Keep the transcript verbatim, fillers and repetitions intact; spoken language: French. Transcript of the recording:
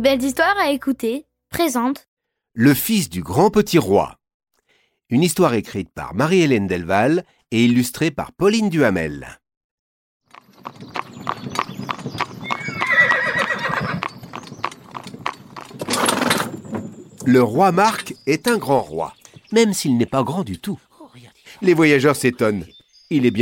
belles histoires à écouter présente Le fils du grand petit roi. Une histoire écrite par Marie-Hélène Delval et illustrée par Pauline Duhamel. Le roi Marc est un grand roi, même s'il n'est pas grand du tout. Les voyageurs s'étonnent. Il est bien